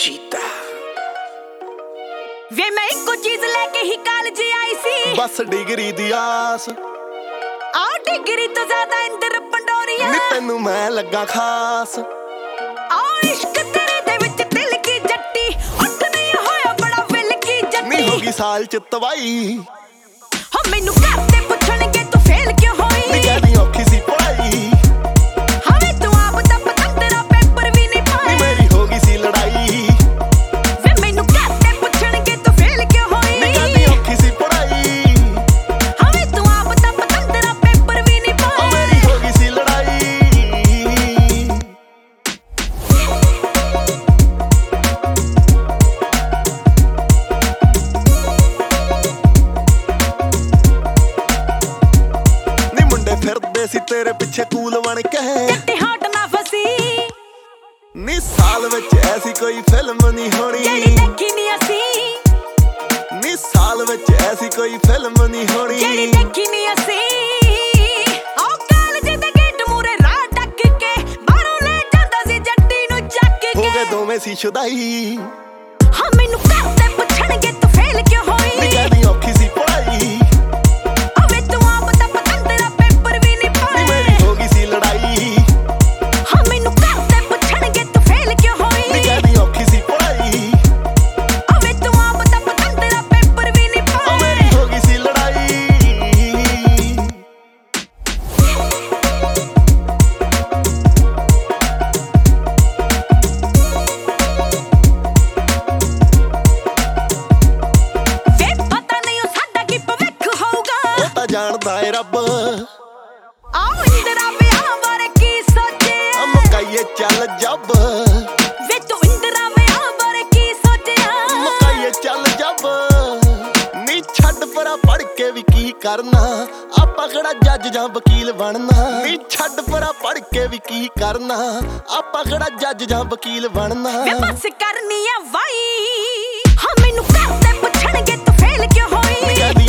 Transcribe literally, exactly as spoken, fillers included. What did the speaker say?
ਚੀਤਾ ਵੇ ਮੈਂ ਇੱਕੋ ਚੀਜ਼ ਲੈ ਕੇ ਹੀ ਕਾਲਜ ਆਈ ਸੀ, ਬਸ ਡਿਗਰੀ ਦੀ ਆਸ। ਆ ਡਿਗਰੀ ਤੋਂ ਜ਼ਿਆਦਾ ਇੰਦਰ ਪੰਡੋਰੀਆ ਨੀ ਤੈਨੂੰ ਮੈਂ ਲੱਗਾ ਖਾਸ। ਆ ਇਸ਼ਕ ਤੇਰੇ ਦੇ ਵਿੱਚ ਦਿਲ ਕੀ ਜੱਟੀ, ਉੱਠ ਨਹੀਂ ਹੋਇਆ ਬੜਾ ਵਿਲ ਕੀ ਜੱਟੀ। ਨੀ ਹੋ ਗਈ ਸਾਲ ਚ ਤਵਾਈ, ਹੋ ਮੈਨੂੰ ਘਰ ਤੇ ਪੁੱਛਣਗੇ ਤੂੰ ਫੇਲ ਕਿਉਂ ਹੋਈ। ਨੀ ਕਹਿੰਦੀ ਔਖੀ ਸੀ ਪੜਾਈ, ਹਵੇ ਤੂੰ ਆਪ ਤਾਂ ਪਤੰਦਰਾ ਪੇਪਰ ਵੀ ਨਹੀਂ ਪਾਏ। ਨੀ ਮੇਰੀ ਹੋ ਗਈ ਸੀ ਲੜਾਈ, ਵੇ ਮੈਨੂੰ ਘਰ ਤੇ ਪੁੱਛਣਗੇ ਤੂੰ ਫੇਲ ਕਿਉਂ ਹੋਈ। ਨੀ ਕਹਿੰਦੀ ਔਖੀ ਸੀ ਪੜਾਈ, ਹਵੇ ਤੂੰ ਆਪ ਤਾਂ ਪਤੰਦਰਾ ਪੇਪਰ ਵੀ ਨਹੀਂ ਪਾਏ। ਓ ਮੇਰੀ ਹੋ ਗਈ ਸੀ ਲੜਾਈ। ਨੀ ਮੁੰਡੇ ਫਿਰਦੇ ਸੀ ਤੇਰੇ ਪਿੱਛੇ ਕੂਲ ਬਣ ਕੇ, ਕਿਤੇ ਹਟ ਨਾ ਫਸੀ ਨੀ ਸਾਲ ਵਿੱਚ ਐਸੀ ਕੋਈ ਫਿਲਮ ਨਹੀਂ ਹੋਣੀ, ਜਿਹੜੀ ਦੇਖੀ ਨਹੀਂ ਅਸੀਂ। ਨੀ ਸਾਲ ਵਿੱਚ ਐਸੀ ਕੋਈ ਫਿਲਮ ਨਹੀਂ ਹੋਣੀ, ਜਿਹੜੀ ਦੇਖੀ ਨਹੀਂ ਅਸੀਂ। ਆਹ ਕਾਲਜ ਦੇ ਗੇਟ ਮੂਰੇ ਰਾਹ ਡੱਕ ਕੇ ਬਾਹਰੋਂ ਲੈ ਜਾਂਦਾ ਸੀ ਜੱਟੀ ਨੂੰ ਚੱਕ ਹੋ ਕੇ। ਗਏ ਦੋਵੇਂ ਸੀ ਸ਼ੁਦਾਈ, ਹਾਂ ਮੈਨੂੰ ਘਰ ਤੇ ਪੁੱਛਣਗੇ ਤੂੰ ਫੇਲ ਕਿਉਂ ਹੋਈ। ਨੀ ਕਹਿੰਦੀ ਔਖੀ ਸੀ ਪੜਾਈ, ਵੇ ਤੂੰ ਆਪ ਤਾਂ ਪਤੰਦਰਾ ਪੇਪਰ ਵੀ ਨਹੀਂ ਨੀ ਪਾਏ। ਮੇਰੀ ਹੋ ਗਈ ਸੀ ਲੜਾਈ, ਹਾਂ ਮੈਨੂੰ ਘਰ ਤੇ ਪੁੱਛਣਗੇ ਤੂੰ ਫੇਲ ਕਿਉਂ ਹੋਈ। ਨੀ ਕਹਿੰਦੀ ਔਖੀ ਸੀ ਪੜਾਈ, ਵੇ ਤੂੰ ਆਪ ਤਾਂ ਪਤੰਦਰਾ ਪੇਪਰ ਵੀ ਨਹੀਂ ਓ ਪਾਏ। ਮੇਰੀ ਹੋ ਗਈ ਸੀ ਲੜਾਈ। ਵੇ ਪਤਾ ਨਹੀਂ ਉਹ ਸਾਡਾ ਕੀ ਭਵਿੱਖ ਹੋਊਗਾ, ਉਹ ਤਾਂ ਜਾਣਦਾ ਏ ਰੱਬ, ਆਹ ਇੰਦਰਾ ਵਿਆਹ ਬਾਰੇ ਕੀ ਸੋਚਿਆ। ਮਕਾਈਏ ਚੱਲ ਜੱਬ, ਵੇ ਤੂੰ ਇੰਦਰਾ ਵਿਆਹ ਬਾਰੇ ਕੀ ਸੋਚਿਆ। ਮਕਾਈਏ ਚੱਲ ਜੱਬ, ਨੀ ਛੱਡ ਪਰਾ ਪੜ ਕੇ ਵੀ ਕੀ ਕਰਨਾ, ਆਪਾਂ ਕਿਹੜਾ ਜੱਜ ਜਾਂ ਵਕੀਲ ਬਣਨਾ। ਨੀ ਛੱਡ ਪਰਾ ਪੜ ਕੇ ਵੀ ਕੀ ਕਰਨਾ, ਆਪਾਂ ਕਿਹੜਾ ਜੱਜ ਜਾਂ ਵਕੀਲ ਬਣਨਾ। ਵੇ ਬਸ ਕਰਨੀ ਆ ਵਾਈ, ਹਾਂ ਮੈਨੂੰ ਘਰ ਤੇ ਪੁੱਛਣਗੇ ਤੂੰ ਫੇਲ ਕਿਉਂ ਹੋਈ। ਨੀ ਕਹਿੰਦੀ